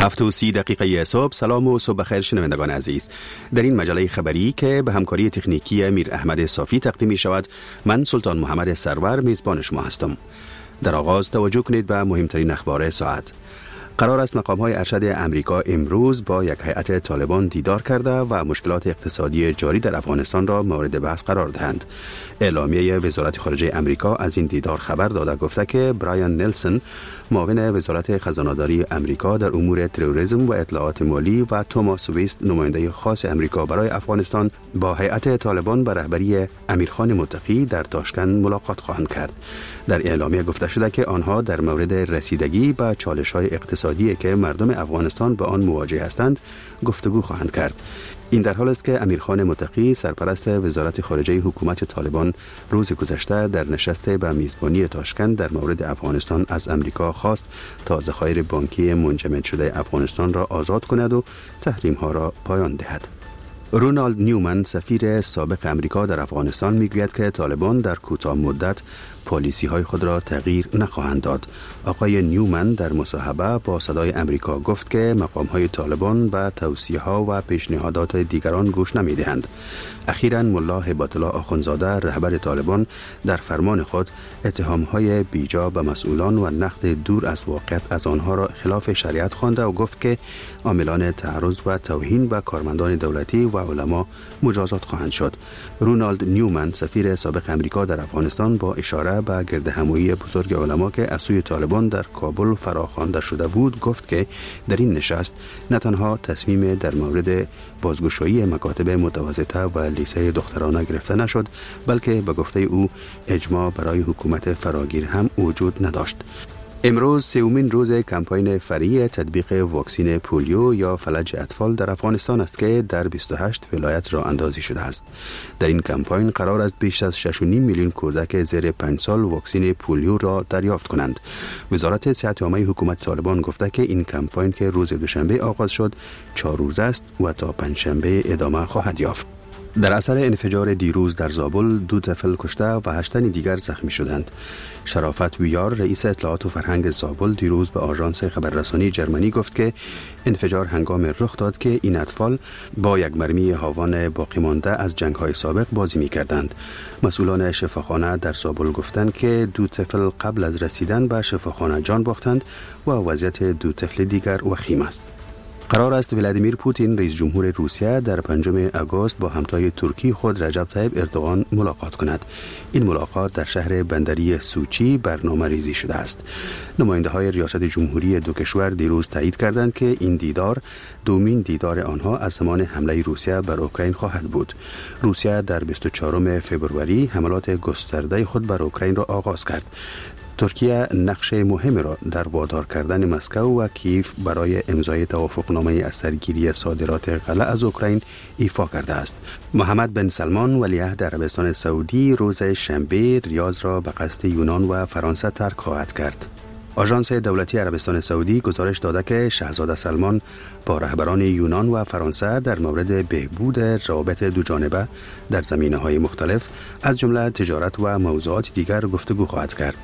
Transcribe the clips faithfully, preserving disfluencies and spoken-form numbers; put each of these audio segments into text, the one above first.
هفت و سی دقیقه صبح. سلام و صبح بخیر شنوندگان عزیز. در این مجله خبری که به همکاری تکنیکی امیر احمد صافی تقدیم می شود، من سلطان محمد سرور میزبان شما هستم. در آغاز توجه کنید به مهمترین اخبار ساعت. قرار است مقام‌های ارشد امریکا امروز با یک هیئت طالبان دیدار کرده و مشکلات اقتصادی جاری در افغانستان را مورد بحث قرار دهند. اعلامیه وزارت خارجه امریکا از این دیدار خبر داده گفته که برایان نلسون، معاون وزارت خزانه‌داری امریکا در امور تروریسم و اطلاعات مالی، و توماس ویست، نماینده خاص امریکا برای افغانستان، با هیئت طالبان به رهبری امیرخان متقی در تاشکند ملاقات خواهند کرد. در اعلامیه گفته شده که آنها در مورد رسیدگی به چالش‌های اقتصادی که مردم افغانستان به آن مواجه هستند گفتگو خواهند کرد. این در حال است که امیرخان متقی، سرپرست وزارت خارجه حکومت طالبان، روز گذشته در نشست به میزبانی تاشکند در مورد افغانستان از امریکا خواست تا ذخایر بانکی منجمد شده افغانستان را آزاد کند و تحریم‌ها را پایان دهد. رونالد نیومن، سفیر سابق امریکا در افغانستان، میگوید که طالبان در کوتاه مدت پالیسی های خود را تغییر نخواهند داد. آقای نیومن در مصاحبه با صدای امریکا گفت که مقام های طالبان به توصیه ها و پیشنهادات دیگران گوش نمی دهند. اخیراً ملا هیبت الله آخوندزاده، رهبر طالبان، در فرمان خود اتهام های بیجا به مسئولان و نقد دور از واقعیت از آنها را خلاف شریعت خوانده و گفت که عاملان تعرض و توهین به کارمندان دولتی و علما مجازات خواهند شد. رونالد نیومن، سفیر سابق امریکا در افغانستان، با اشاره به گردهمایی بزرگ علما که از سوی طالبان در کابل فراخوانده شده بود، گفت که در این نشست نه تنها تصمیم در مورد بازگشایی مکاتب متوسطه و لیسه دخترانه گرفته نشد، بلکه به گفته او اجماع برای حکومت فراگیر هم وجود نداشت. امروز سومین روز کمپاین فری تطبیق واکسین پولیو یا فلج اطفال در افغانستان است که در بیست و هشت ولایت راه اندازی شده است. در این کمپاین قرار است بیش از شش و نیم میلیون کودک زیر پنج سال واکسین پولیو را دریافت کنند. وزارت صحت عامه حکومت طالبان گفته که این کمپاین که روز دوشنبه آغاز شد چهار روز است و تا پنجشنبه ادامه خواهد یافت. در اثر انفجار دیروز در زابل دو طفل کشته و هشت تن دیگر زخمی شدند. شرافت ویار، رئیس اطلاعات و فرهنگ زابل، دیروز به آژانس خبررسانی جرمنی گفت که انفجار هنگام رخ داد که این اطفال با یک مرمی هاوان باقی مانده از جنگ‌های سابق بازی می‌کردند. مسئولان شفاخانه در زابل گفتند که دو طفل قبل از رسیدن به شفاخانه جان باختند و وضعیت دو طفل دیگر وخیم است. قرار است ولادیمیر پوتین، رئیس جمهور روسیه، در پنجم آگوست با همتای ترکی خود رجب طیب اردوغان ملاقات کند. این ملاقات در شهر بندری سوچی برنامه ریزی شده است. نماینده های ریاست جمهوری دو کشور دیروز تایید کردند که این دیدار دومین دیدار آنها از زمان حمله روسیه بر اوکراین خواهد بود. روسیه در بیست و چهارم فوریه حملات گسترده خود بر اوکراین را آغاز کرد. ترکیه نقش مهم را در وادار کردن مسکو و کیف برای امضای توافقنامه از سرگیری صادرات غله از اوکراین ایفا کرده است. محمد بن سلمان، ولیعهد عربستان سعودی، روز شنبه ریاض را به قصد یونان و فرانسه ترک خواهد کرد. آژانس دولتی عربستان سعودی گزارش داده که شاهزاده سلمان با رهبران یونان و فرانسه در مورد بهبود روابط دوجانبه در زمینه‌های مختلف از جمله تجارت و موضوعات دیگر گفتگو خواهد کرد.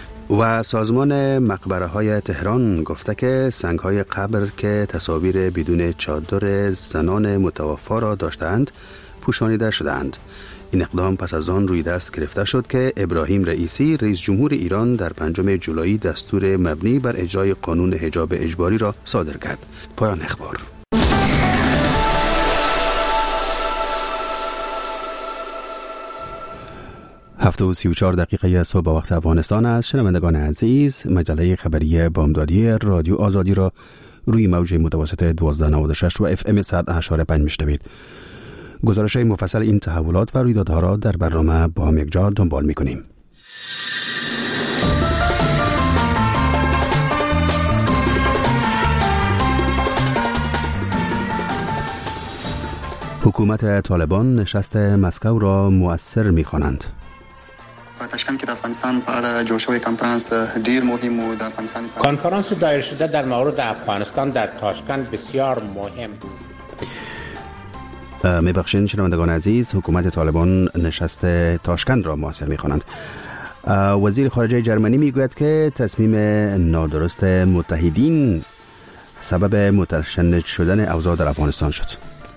و سازمان مقبره های تهران گفته که سنگ های قبر که تصاویر بدون چادر زنان متوفا را داشتند پوشانیده شدند. این اقدام پس از آن روی دست گرفته شد که ابراهیم رئیسی، رئیس جمهور ایران، در پنجم جولای دستور مبنی بر اجرای قانون حجاب اجباری را صادر کرد. پایان اخبار. هفت و سی و چهار دقیقه صبح وقت افغانستان است. شنوندگان عزیز، مجله خبری بامدادی رادیو آزادی را روی موج متوسط دوازده نود و شش و اف ام صد و هشت و پنج میشنوید. گزارش مفصل این تحولات و رویدادها را در برنامه با هم یک جا دنبال می‌کنیم. حکومت طالبان نشست مسکو را مؤثر می‌خوانند. تاشکند که در افغانستان په اړه جوړ شوی کنفرانس ډیر مهم و در افغانستان کنفرانس دایر شده در مورد افغانستان در تاشکند بسیار مهم بود. میبخشین شنوندگان عزیز، حکومت طالبان نشست تاشکند را مؤثر می‌خوانند. وزیر خارجه جرمنی میگوید که تصمیم نادرست متحدین سبب متشنج شدن اوضاع در افغانستان شد.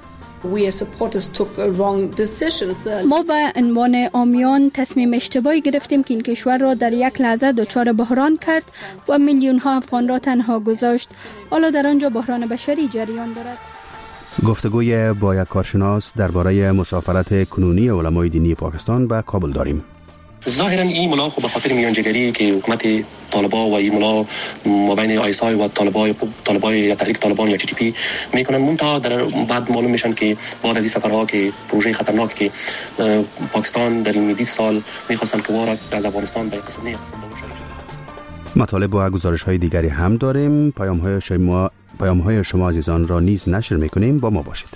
ما به عنوان عامیان تصمیم اشتباهی گرفتیم که این کشور را در یک لحظه دچار بحران کرد و میلیون ها افغان را تنها گذاشت. حالا در آنجا بحران بشری جریان دارد. گفتگوی با یک کارشناس درباره مسافرت کنونی علمای دینی پاکستان به کابل داریم. ظاهرا این ملا خب به خاطر میانجیگری که حکومت طالبان و این ملا مابین آیسای و طالبان طالبان یا تحریک طالبان یا تی تی پی میکنن، منتها در بعد معلوم میشن که بعد از این سفرها که پروژه خطرناک که پاکستان در این بیست سال میخواستن که وارد از افغانستان به قسم نه قسم مطالب و گزارش‌های دیگری هم داریم. پیام‌های شما پیام‌های شما عزیزان را نیز نشر می‌کنیم. با ما باشید.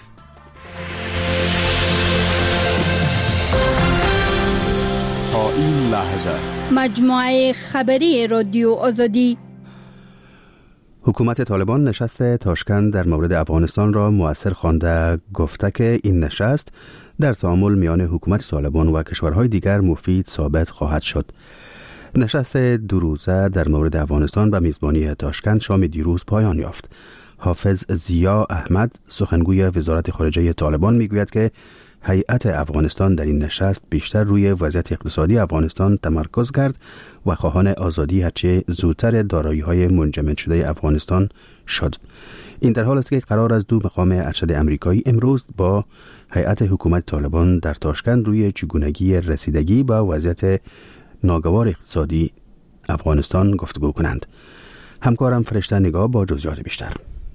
تا این لحظه مجموعه خبری رادیو آزادی. حکومت طالبان نشست تاشکند در مورد افغانستان را مؤثر خوانده، گفته که این نشست در تعامل میان حکومت طالبان و کشورهای دیگر مفید ثابت خواهد شد. نشست دو روزه در مورد افغانستان به میزبانی تاشکند شام دیروز پایان یافت. حافظ ضیا احمد سخنگوی وزارت خارجه طالبان میگوید که هیئت افغانستان در این نشست بیشتر روی وضعیت اقتصادی افغانستان تمرکز کرد و خواهان آزادی هرچه زودتر دارایی‌های منجمد شده افغانستان شد. این در حال است که قرار است دو مقام ارشد امریکایی امروز با هیئت حکومت طالبان در تاشکند روی چگونگی رسیدگی با وضعیت ناگوار اقتصادی افغانستان گفتگو کنند. همکارم فرشته نگاه با جزئیات بیشتر.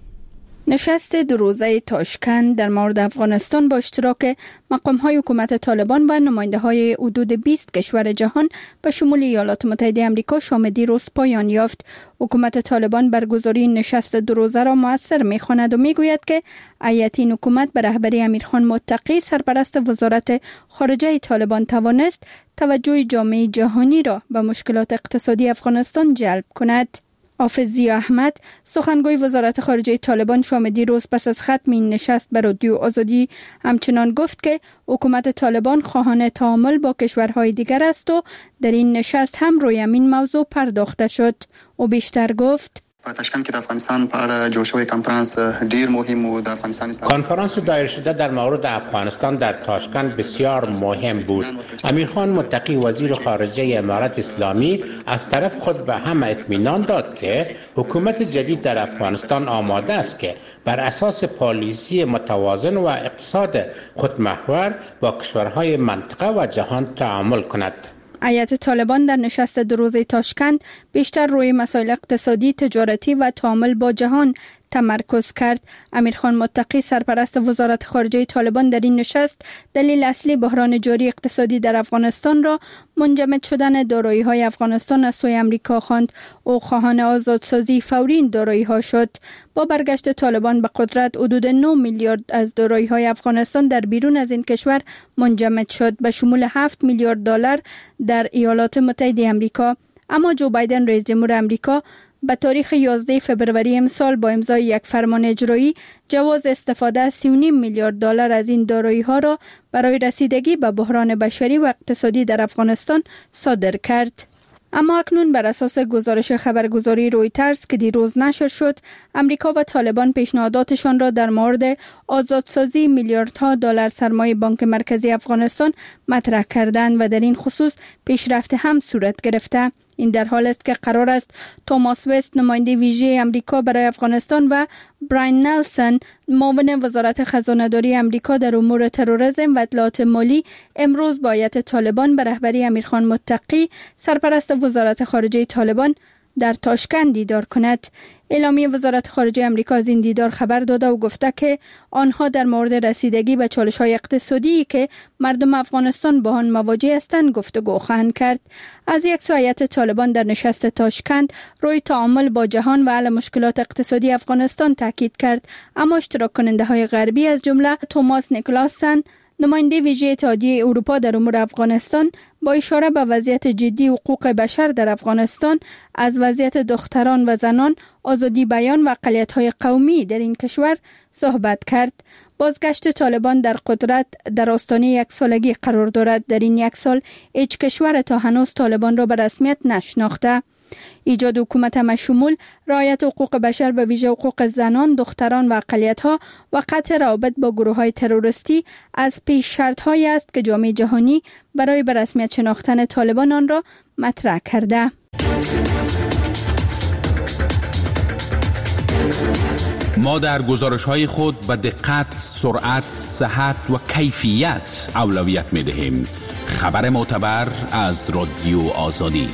نشست دو روزه تاشکند در مورد افغانستان با اشتراک مقام‌های حکومت طالبان و نماینده‌های حدود بیست کشور جهان به شمول ایالات متحده آمریکا شام دیروز پایان یافت. حکومت طالبان برگزاری نشست دو روزه را مؤثر می‌خواند و می‌گوید که هیئت این حکومت به رهبری امیرخان متقی سرپرست وزارت خارجه طالبان توانست توجه جامعه جهانی را به مشکلات اقتصادی افغانستان جلب کند. حافظ ضیا احمد سخنگوی وزارت خارجه طالبان شام دیروز پس از ختم این نشست به رادیو آزادی همچنان گفت که حکومت طالبان خواهان تعامل با کشورهای دیگر است و در این نشست هم روی این موضوع پرداخته شد. او بیشتر گفت په تاشکند کې د افغانستان په اړه جوړ شوی کنفرانس ډیر مهم و. د افغانستان کنفرانس دایر شده در مورد افغانستان در تاشکند بسیار مهم بود. امیرخان متقی وزیر خارجه امارت اسلامی از طرف خود به هم اطمینان داد که حکومت جدید در افغانستان آماده است که بر اساس پالیسی متوازن و اقتصاد خودمحور با کشورهای منطقه و جهان تعامل کند. هیئت طالبان در نشست دو روزه تاشکند بیشتر روی مسائل اقتصادی، تجارتی و تعامل با جهان تمرکز کرد. امیرخان متقی سرپرست وزارت خارجه طالبان در این نشست دلیل اصلی بحران جاری اقتصادی در افغانستان را منجمد شدن دارایی‌های افغانستان از سوی امریکا خواند. او خواهان آزادسازی فوری این دارایی‌ها شد. با برگشت طالبان به قدرت حدود نه میلیارد از دارایی‌های افغانستان در بیرون از این کشور منجمد شد به شمول هفت میلیارد دلار در ایالات متحده آمریکا. اما جو بایدن رئیس جمهور آمریکا به تاریخ یازده فوریه امسال با امضای یک فرمان اجرایی جواز استفاده از سی و نیم میلیارد دلار از این دارایی‌ها را برای رسیدگی به بحران بشری و اقتصادی در افغانستان صادر کرد. اما اکنون بر اساس گزارش خبرگزاری رویترز که دیروز نشر شد، امریکا و طالبان پیشنهاداتشان را در مورد آزادسازی میلیاردها دلار سرمایه بانک مرکزی افغانستان مطرح کردند و در این خصوص پیشرفت هم صورت گرفته. این در حال است که قرار است توماس وست نماینده ویژه امریکا برای افغانستان و براین نلسون معاون وزارت خزانه‌داری امریکا در امور تروریسم و اطلاعات مالی امروز با هیئت طالبان به رهبری امیرخان متقی سرپرست وزارت خارجه طالبان در تاشکند دیدار کند. اعلامیه وزارت خارجه امریکا از این دیدار خبر داده و گفته که آنها در مورد رسیدگی به چالش‌های اقتصادی که مردم افغانستان با آن مواجه هستند گفتگو خواهند کرد. از یک سو هیئت طالبان در نشست تاشکند روی تعامل با جهان و حل مشکلات اقتصادی افغانستان تاکید کرد، اما اشتراک کننده‌های غربی از جمله توماس نیکلاسن نماینده ویژه اتحادیه اروپا در امور افغانستان با اشاره به وضعیت جدی حقوق بشر در افغانستان، از وضعیت دختران و زنان، آزادی بیان و اقلیت‌های قومی در این کشور صحبت کرد. بازگشت طالبان در قدرت در آستانه یک سالگی قرار دارد. در این یک سال هیچ کشور تا هنوز طالبان را به رسمیت نشناخته. ایجاد حکومت مشمول، رعایت حقوق بشر به ویژه حقوق زنان، دختران و اقلیت‌ها و قطع روابط با گروه‌های تروریستی از پیش شرط‌هایی است که جامعه جهانی برای به رسمیت شناختن طالبان آن را مطرح کرده. ما در گزارش‌های خود به دقت، سرعت، صحت و کیفیت اولویت می‌دهیم. خبر معتبر از رادیو آزادی.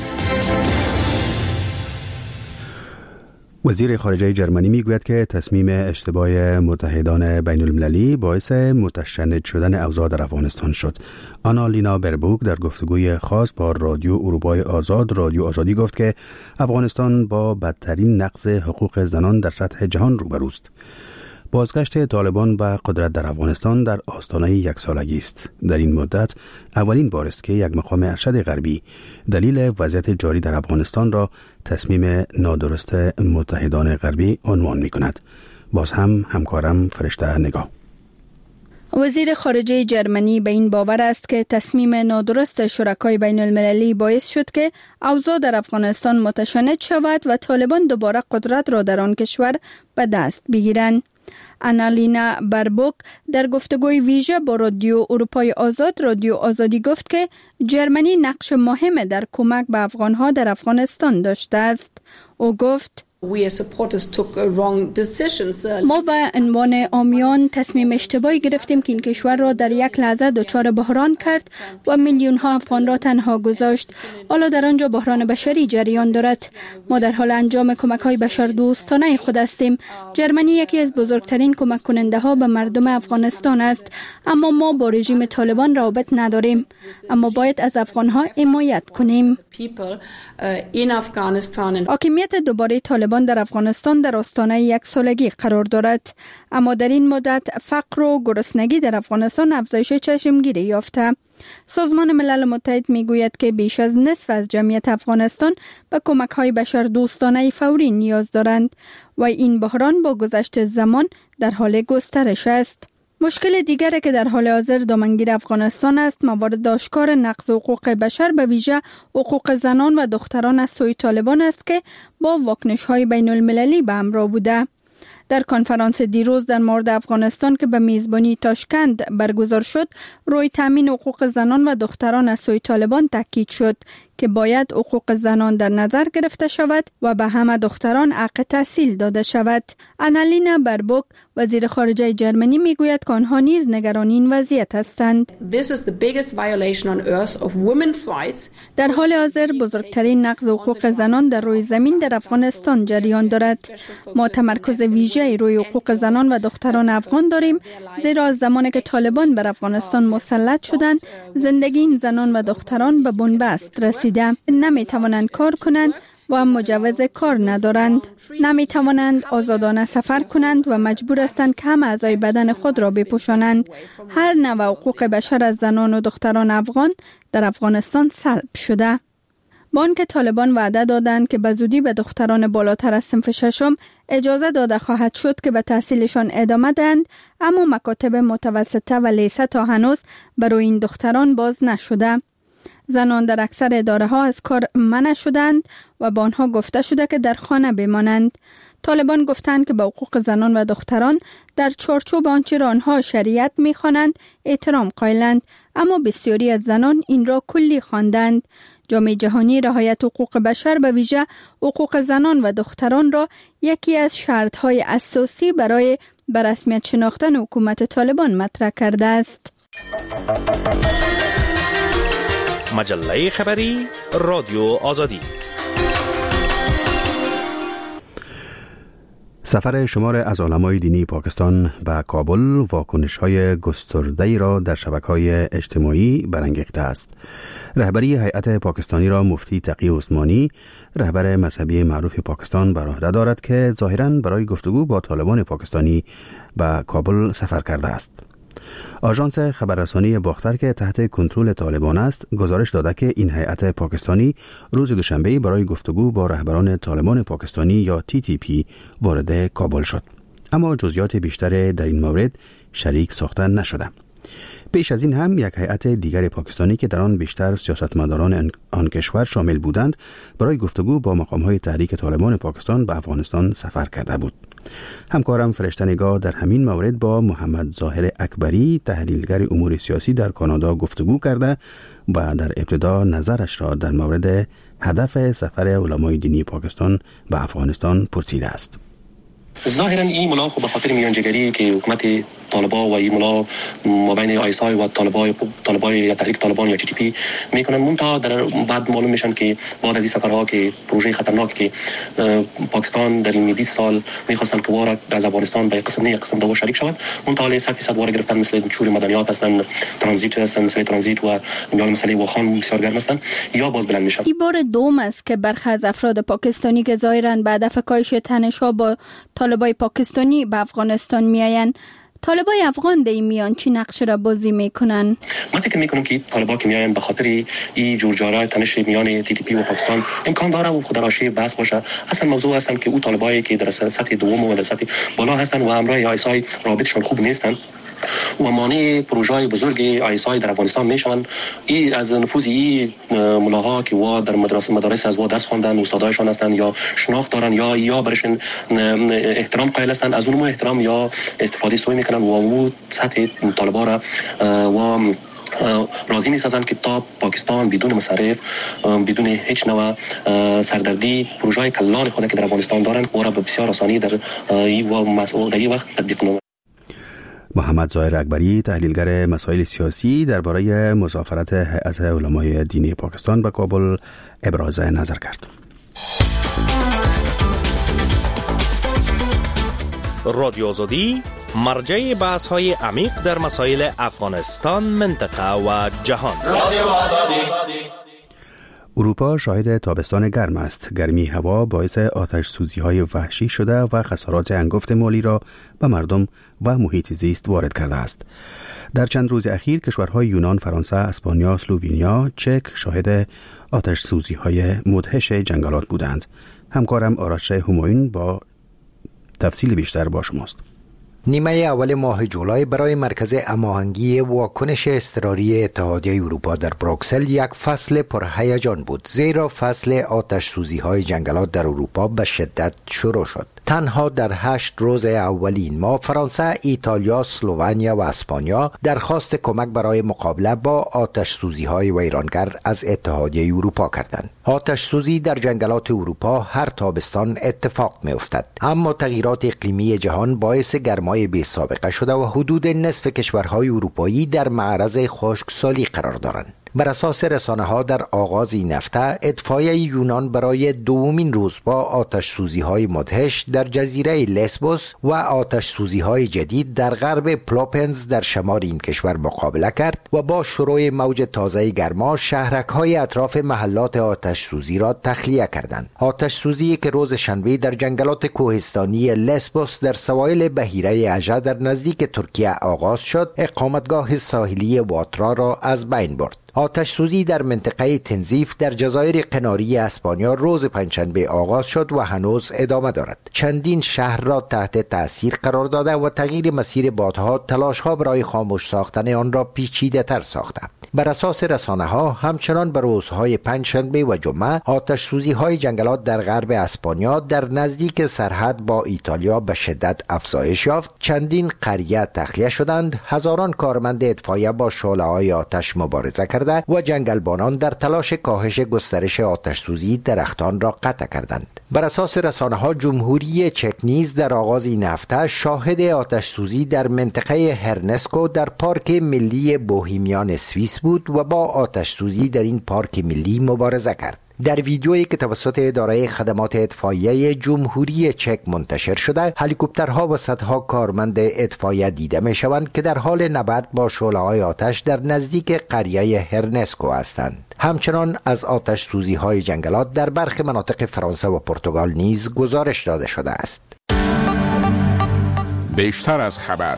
وزیر خارجه جرمنی میگوید که تصمیم اشتباه متحدان بین المللی باعث متشنج شدن اوضاع در افغانستان شد. آنالینا بربوک در گفتگوی خاص با رادیو اروپای آزاد رادیو آزادی گفت که افغانستان با بدترین نقض حقوق زنان در سطح جهان روبروست. بازگشت طالبان به قدرت در افغانستان در آستانه یک سالگی است. در این مدت اولین بار است که یک مقام ارشد غربی دلیل وضعیت جاری در افغانستان را تصمیم نادرست متحدان غربی عنوان می کند. باز هم همکارم فرشته نگاه. وزیر خارجه جرمنی به این باور است که تصمیم نادرست شرکای بین المللی باعث شد که اوضاع در افغانستان متشنج شود و طالبان دوباره قدرت را در آن کشور به دست بگیرند. آنالینا بربوک در گفتگوی ویژه با رادیو اروپای آزاد رادیو آزادی گفت که جرمنی نقش مهم در کمک به افغانها در افغانستان داشته است. او گفت ما به عنوان عامیان تصمیم اشتباهی گرفتیم که این کشور را در یک لحظه دچار بحران کرد و میلیون ها افغان را تنها گذاشت. حالا در آنجا بحران بشری جریان دارد. ما در حال انجام کمک های بشر دوستانه خود هستیم. جرمنی یکی از بزرگترین کمک کننده ها به مردم افغانستان است، اما ما با رژیم طالبان رابط نداریم. اما باید از افغان ها حمایت کنیم. حاکمیت دوباره طالبان در افغانستان در آستانه یک سالگی قرار دارد، اما در این مدت فقر و گرسنگی در افغانستان افزایش چشمگیری یافته. سازمان ملل متحد میگوید که بیش از نصف از جمعیت افغانستان به کمک‌های بشر دوستانه فوری نیاز دارند و این بحران با گذشت زمان در حال گسترش است. مشکل دیگری که در حال حاضر دامنگیر افغانستان است موارد آشکار نقض حقوق بشر به ویژه حقوق زنان و دختران از سوی طالبان است که با واکنش‌های بین المللی به همراه بوده. در کنفرانس دیروز در مورد افغانستان که به میزبانی تاشکند برگزار شد، روی تامین حقوق زنان و دختران از سوی طالبان تاکید شد که باید حقوق زنان در نظر گرفته شود و به همه دختران حق تحصیل داده شود. آنالینا بربوک وزیر خارجه جرمنی میگوید که آنها نیز نگران این وضعیت هستند. در حال حاضر بزرگترین نقض حقوق زنان در روی زمین در افغانستان جریان دارد. ما تمرکز ویژه روی حقوق زنان و دختران افغان داریم، زیرا از زمانی که طالبان بر افغانستان مسلط شدند زندگی این زنان و دختران به بنبست رسید. نمی توانند کار کنند و مجوز کار ندارند. نمی توانند آزادانه سفر کنند و مجبور هستند که همه اعضای بدن خود را بپوشانند. هر نوع حقوق بشر از زنان و دختران افغان در افغانستان سلب شده. با آنکه طالبان وعده دادند که به زودی به دختران بالاتر از صنف ششم اجازه داده خواهد شد که به تحصیلشان ادامه دهند، اما مکاتب متوسطه و لیسه تا هنوز برای این دختران باز نشده. زنان در اکثر اداره ها از کار منع شدند و با آنها گفته شده که در خانه بمانند. طالبان گفتند که به حقوق زنان و دختران در چارچوب آنچه را آنها شریعت می‌خوانند احترام قائلند، اما بسیاری از زنان این را کلی خواندند. جامعه جهانی رعایت حقوق بشر به ویژه حقوق زنان و دختران را یکی از شرط‌های اساسی برای به رسمیت شناختن حکومت طالبان مطرح کرده است. مجله خبری رادیو آزادی. سفر شمار از علمای دینی پاکستان به کابل واکنش‌های گسترده‌ای را در شبکه‌های اجتماعی برانگیخته است. رهبری هیئت پاکستانی را مفتی تقی عثمانی، رهبر مذهبی معروف پاکستان، بر عهده دارد که ظاهراً برای گفتگو با طالبان پاکستانی به کابل سفر کرده است. آژانس خبررسانی باختر که تحت کنترل طالبان است گزارش داده که این هیئت پاکستانی روز دوشنبه برای گفتگو با رهبران طالبان پاکستانی یا تی تی پی وارد کابل شد، اما جزئیات بیشتر در این مورد شریک ساخته نشده. پیش از این هم یک هیئت دیگر پاکستانی که در آن بیشتر سیاستمداران آن کشور شامل بودند برای گفتگو با مقام‌های تحریک طالبان پاکستان به افغانستان سفر کرده بود. همکارم فرشته نگاه در همین مورد با محمد ظاهر اکبری تحلیلگر امور سیاسی در کانادا گفتگو کرده و در ابتدا نظرش را در مورد هدف سفر علمای دینی پاکستان به افغانستان پرسیده است. ظاهرا این ملا خب به خاطر میانجیگری که حکومت طالبان و این ملا مابین آیسای و طالبای طالبای یا تحریک طالبان یا تی تی پی میکنن، منتها در بعد معلوم میشن که بعد از این سفرها که پروژه خطرناک که پاکستان در این بیست سال میخواستن که وارد از افغانستان به قسم نه قسم دو شریک شوند، منتها صد فیصد وارد گرفتن، مثل چور مدنیات هستن، ترانزیت هستن، مثل ترانزیت و میان مسئله واخان بسیار گرم هستن یا باز بلند میشن. این بار دوم است که برخی از افراد پاکستانی که ظاهرا به هدف کاهش تنش‌ها با طالبای پاکستانی به افغانستان میآیند، طالبای افغان در این میان چی نقش را بازی میکنن؟ من فکر میکنم که طالبا که میاین به خاطر این جورجارای تنش میان تی تی پی و پاکستان امکان داره و خود راشی بحث باشه. اصلا موضوع هستن که او طالبایی که در سطح دوم و در سطح بالا هستن و همراه آیسای رابطشون خوب نیستن و مانع پروژه‌های بزرگ آیسای در افغانستان میشوند. این از نفوذ این ملاها که وا در مدرسه مدارس از وا درس خواندن، استادایشان هستند یا شناخت دارن یا یا برشن احترام قائل هستند، از اون احترام یا استفاده سوء میکنن و او سطح طالبا را و راضی می‌سازند که تا پاکستان بدون مصرف، بدون هیچ نوع سردردی پروژه‌های کلان خود که در افغانستان دارند و را به بسیار آسانی در این و مسئول در این وقت تطبیق کنند. محمد ظاهر اکبری تحلیلگر مسائل سیاسی درباره مسافرت هیئت علمای دینی پاکستان به کابل ابراز نظر کرد. رادیو آزادی مرجع بحث‌های عمیق در مسائل افغانستان، منطقه و جهان. رادیو آزادی. اروپا شاهد تابستان گرم است. گرمی هوا باعث آتش سوزی های وحشی شده و خسارات انگفت مالی را به مردم و محیط زیست وارد کرده است. در چند روز اخیر کشورهای یونان، فرانسه، اسپانیا، اسلوونیا، چک شاهد آتش سوزی های مدهش جنگلات بودند. همکارم آرش همایون با تفصیل بیشتر با شماست. نیمه اول ماه جولای برای مرکز هماهنگی واکنش اضطراری اتحادیه اروپا در بروکسل یک فصل پرهیجان بود، زیرا فصل آتش سوزی های جنگلات در اروپا به شدت شروع شد. تنها در هشت روز اولین ماه فرانسه، ایتالیا، اسلوونیا و اسپانیا درخواست کمک برای مقابله با آتش سوزی های ویرانگر از اتحادیه اروپا کردند. آتش سوزی در جنگلات اروپا هر تابستان اتفاق می افتد، اما تغییرات اقلیمی جهان باعث گرمای بی سابقه شده و حدود نصف کشورهای اروپایی در معرض خشکسالی قرار دارند. بر اساس رسانه ها در آغاز این هفته اطفای یونان برای دومین روز با آتش سوزی های مدهش در جزیره لسبوس و آتش سوزی های جدید در غرب پلوپنز در شمال این کشور مقابله کرد و با شروع موج تازه گرما شهرک های اطراف محلات آتش سوزی را تخلیه کردند. آتش سوزی که روز شنبه در جنگلات کوهستانی لسبوس در سواحل بحیره اژه در نزدیک ترکیه آغاز شد، اقامتگاه ساحلی واترا را از بین برد. آتش سوزی در منطقه تنزیف در جزایر قناری اسپانیا روز پنجشنبه آغاز شد و هنوز ادامه دارد. چندین شهر را تحت تأثیر قرار داده و تغییر مسیر بادها تلاش‌ها برای خاموش ساختن آن را پیچیده‌تر ساخته. بر اساس رسانه‌ها همچنان بر روزهای پنجشنبه و جمعه آتش سوزی های جنگلات در غرب اسپانیا در نزدیک سرحد با ایتالیا به شدت افزایش یافت. چندین قریه تخلیه شدند، هزاران کارمند اطفائیه با شعله‌های آتش مبارزه کردند و جنگلبانان در تلاش کاهش گسترش آتش سوزی درختان را قطع کردند. بر اساس رسانه‌ها جمهوری چک نیز در آغاز این هفته شاهد آتش سوزی در منطقه هرنسکو در پارک ملی بوهیمیان سوئیس بود و با آتش سوزی در این پارک ملی مبارزه کرد. در ویدیویی که توسط اداره خدمات اطفائیه جمهوری چک منتشر شده، هلیکوپترها و صدها کارمند اطفائیه دیده می‌شوند که در حال نبرد با شعله‌های آتش در نزدیک قریه هرنسکو هستند. همچنان از آتش سوزی‌های جنگلات در برخی مناطق فرانسه و پرتغال نیز گزارش داده شده است. بیشتر از خبر.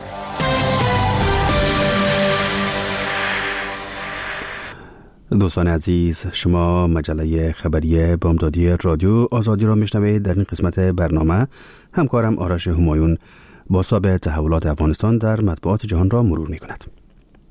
دوستان عزیز، شما مجله خبری بامدادی رادیو آزادی را میشنوید. در این قسمت برنامه همکارم آرش همایون با سابق تحولات افغانستان در مطبوعات جهان را مرور می کند.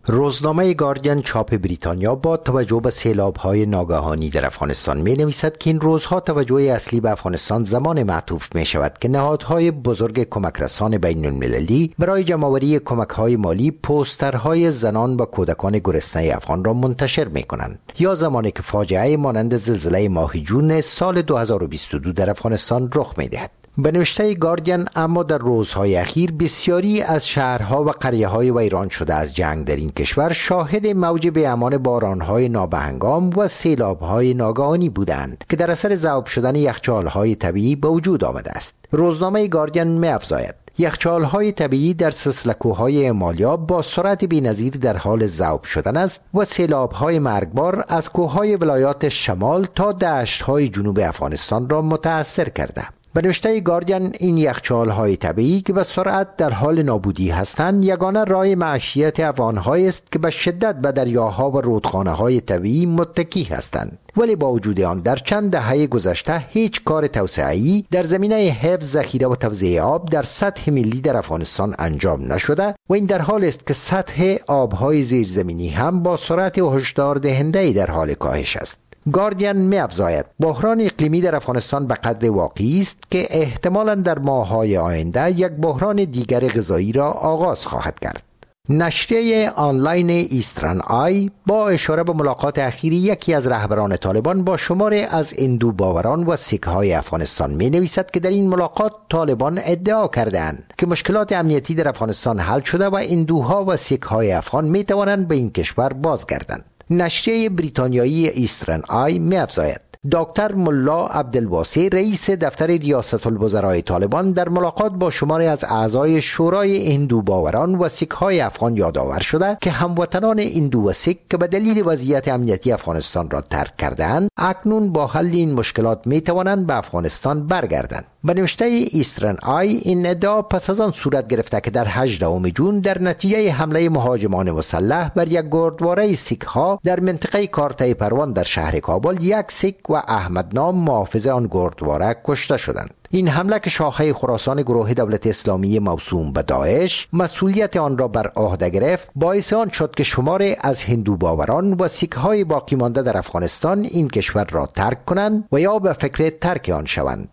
روزنامه گاردین چاپ بریتانیا با توجه به سیلاب‌های ناگهانی در افغانستان می‌نویسد که این روزها توجه اصلی به افغانستان زمان معطوف می‌شود که نهادهای بزرگ کمکرسان بین‌المللی برای جمع‌آوری کمک‌های مالی پوسترهای زنان و کودکان گرسنه افغان را منتشر می‌کنند، یا زمانی که فاجعه مانند زلزله ماه جون سال دو هزار و بیست و دو در افغانستان رخ می‌دهد. به نوشته گاردین اما در روزهای اخیر بسیاری از شهرها و قریه‌های ویران شده از جنگ در این کشور شاهد موج بی‌امان باران‌های نابهنگام و سیلاب‌های ناگهانی بودند که در اثر ذوب شدن یخچال‌های طبیعی به وجود آمده است. روزنامه گاردین می‌افزاید یخچال‌های طبیعی در سلسله‌کوه‌های امالیاب با سرعت بی‌نظیر در حال ذوب شدن است و سیلاب‌های مرگبار از کوه‌های ولایات شمال تا دشت‌های جنوب افغانستان را متأثر کرده. به نوشته گاردین این یخچال‌های طبیعی که به سرعت در حال نابودی هستند یگانه راه معیشت افغان‌هایی است که به شدت به دریاها و رودخانه‌های طبیعی متکی هستند، ولی با وجود آن در چند دهه گذشته هیچ کار توسعه‌ای در زمینه حفظ ذخیره و توزیع آب در سطح ملی در افغانستان انجام نشده و این در حال است که سطح آب‌های زیرزمینی هم با سرعت هشدار دهنده در حال کاهش است. گاردین می‌افزاید بحران اقلیمی در افغانستان به قدر واقعی است که احتمالاً در ماه‌های آینده یک بحران دیگر غذایی را آغاز خواهد کرد. نشریه آنلاین ایسترن آی با اشاره به ملاقات اخیری یکی از رهبران طالبان با شماری از هندو باوران و سیک‌های افغانستان می‌نویسد که در این ملاقات طالبان ادعا کردند که مشکلات امنیتی در افغانستان حل شده و هندوها و سیک‌های افغان می‌توانند به این کشور بازگردند. نشریه بریتانیایی ایسترن آی می‌افزاید دکتر ملا عبدالواسع رئیس دفتر ریاست الوزرای طالبان در ملاقات با شماری از اعضای شورای هندو باوران و سیک‌های افغان یادآور شده که هموطنان هندو و سیک که به دلیل وضعیت امنیتی افغانستان را ترک کرده‌اند اکنون با حل این مشکلات می‌توانند به افغانستان برگردند. به نوشته ایسترن آی این ادعا پس از آن صورت گرفته که در هجدهم جون در نتیجه حمله مهاجمان مسلح بر یک گردواره سیک‌ها در منطقه کارتای پروان در شهر کابل یک سیک و احمد نام محافظ آن گردواره کشته شدند. این حمله که شاخه خراسان گروه دولت اسلامی موسوم به داعش مسئولیت آن را بر عهده گرفت باعث آن شد که شماری از هندو باوران و سیک‌های باقی مانده در افغانستان این کشور را ترک کنند و یا به فکر ترک آن شوند.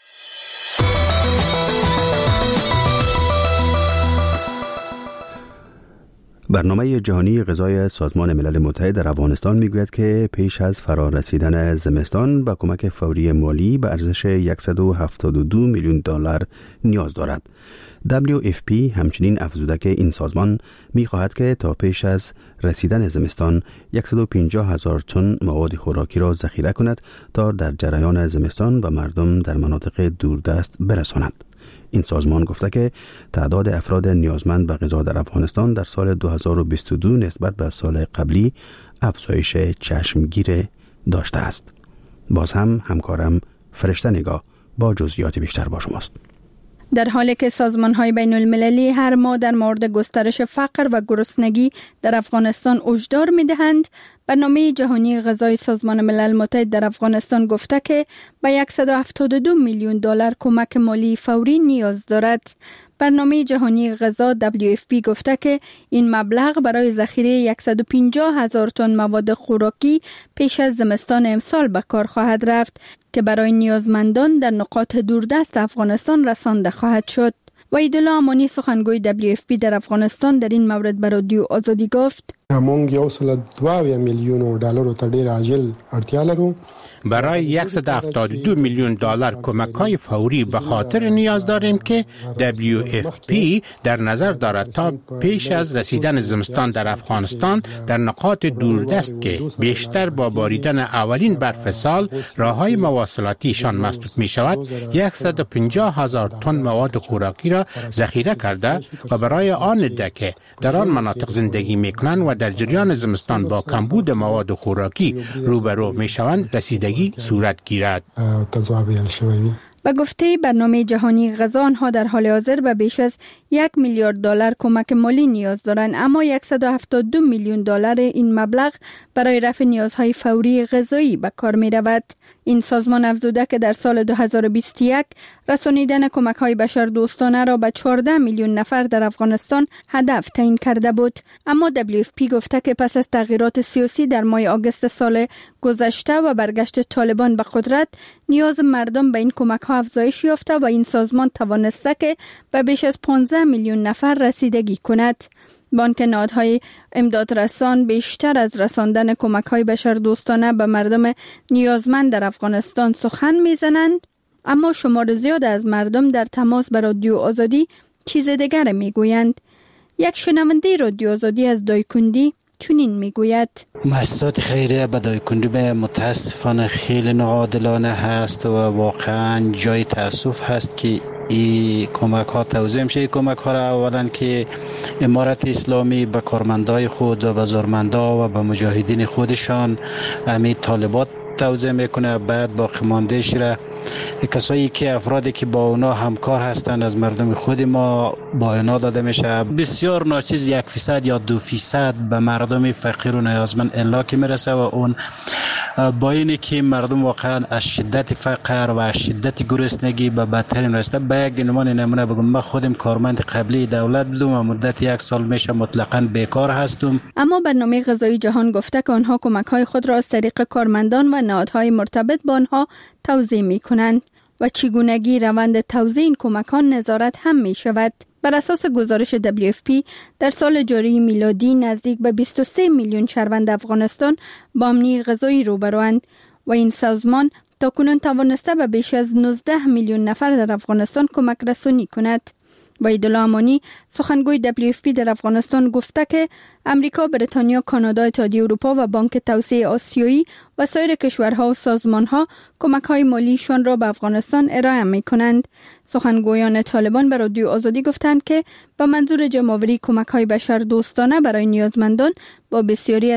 برنامه جهانی غذای سازمان ملل متحد در افغانستان میگوید که پیش از فرارسیدن زمستان به کمک فوری مالی به ارزش صد و هفتاد و دو میلیون دلار نیاز دارد. دبلیو اف پی همچنین افزوده که این سازمان میخواهد که تا پیش از رسیدن زمستان صد و پنجاه هزار تن مواد خوراکی را ذخیره کند تا در جریان زمستان به مردم در مناطق دوردست برساند. این سازمان گفته که تعداد افراد نیازمند به غذا در افغانستان در سال دو هزار و بیست و دو نسبت به سال قبلی افزایش چشمگیر داشته است. باز هم همکارم فرشته نگاه با جزئیات بیشتر با شماست. در حالی که سازمان‌های بین‌المللی هر ماه در مورد گسترش فقر و گرسنگی در افغانستان هشدار می‌دهند، برنامه جهانی غذای سازمان ملل متحد در افغانستان گفته که به صد و هفتاد و دو میلیون دلار کمک مالی فوری نیاز دارد. برنامه جهانی غذا دبلیو اف پی گفته که این مبلغ برای ذخیره صد و پنجاه هزار تن مواد خوراکی پیش از زمستان امسال به کار خواهد رفت که برای نیازمندان در نقاط دوردست افغانستان رسانده خواهد شد. وحیدالله امانی سخنگوی دبلیو اف پی در افغانستان در این مورد به رادیو آزادی گفت: همونگ یو سل دوه میلیون دلار ته ډیر عاجل اړتیا لرو. برای صد و هفتاد و دو میلیون دلار کمک‌های فوری به خاطر نیاز داریم که دبلیو اف پی در نظر دارد تا پیش از رسیدن زمستان در افغانستان در نقاط دوردست که بیشتر با باریدن اولین برف سال راه‌های مواصلاتیشان مسدود می‌شود صد و پنجاه هزار تن مواد خوراکی را ذخیره کرده و برای آن عده که در آن مناطق زندگی می‌کنند و در جریان زمستان با کمبود مواد خوراکی روبرو می‌شوند رسیدگی صورت گیرد. به گفته برنامه جهانی غذا، آنها در حال حاضر به بیش از یک میلیارد دلار کمک مالی نیاز دارند، اما صد و هفتاد و دو میلیون دلار این مبلغ برای رفع نیازهای فوری غذایی به کار می رود. این سازمان افزوده که در سال دو هزار و بیست و یک رسانیدن کمک های بشر دوستانه را به چهارده میلیون نفر در افغانستان هدف تعیین کرده بود. اما دبلیو اف پی گفته که پس از تغییرات سیاسی در ماه آگوست سال گذشته و برگشت طالبان به قدرت، نیاز مردم به این کمک ها افزایش یافته و این سازمان توانسته که به بیش از پانزده میلیون نفر رسیدگی کند. بانک نهادهای امدادرسان بیشتر از رساندن کمک های بشر دوستانه به مردم نیازمند در افغانستان سخن میزنند، اما شمار زیاد از مردم در تماس با رادیو آزادی چیز دیگر میگویند. یک شنونده رادیو آزادی از دایکندی چنین میگوید: مؤسسات خیریه به دایکندی به متاسفانه خیلی ناعادلانه هست و واقعا جای تاسف هست که این کمک ها توزیع میشه. کمک ها را اولا که امارت اسلامی به کارمندای خود و به زورمندا و به مجاهدین خودشان امی طالبات توزیع میکنه، بعد باقی ماندهش را کسایی که افرادی که با اونا همکار هستند از مردم خود ما با اینا داده میشه. بسیار ناچیز یک فیصد یا دو فیصد به مردم فقیر و نیازمند املاک میرسه و اون با اینی که مردم واقعا از شدت فقر و از شدت گرسنگی به بدترین رسیده. به یک نمونه نمونه بگم، من خودم کارمند قبلی دولت بودم و مدت یک سال میشه مطلقاً بیکار هستم. اما برنامه غذایی جهان گفته که آنها کمک های خود را از طریق کارمندان و نهادهای مرتبط با آنها توزیع می کنند و چگونگی روند توزیع این کمکان نظارت هم می شود. بر اساس گزارش دبلیو اف پی در سال جاری میلادی نزدیک به بیست و سه میلیون شهروند افغانستان با امنی غذایی روبروند و این سازمان تاکنون توانسته به بیش از نوزده میلیون نفر در افغانستان کمک رسانی کند. وحیدالله امانی سخنگوی دبلیو اف پی در افغانستان گفته که امریکا، بریتانیا، کانادا، اتحادیه اروپا و بانک توسعه آسیایی و سایر کشورها و سازمانها کمک‌های مالیشان را به افغانستان ارائه می‌کنند. سخنگویان طالبان به رادیو آزادی گفتند که به منظور جمع‌آوری کمک‌های بشر دوستانه برای نیازمندان با بسیاری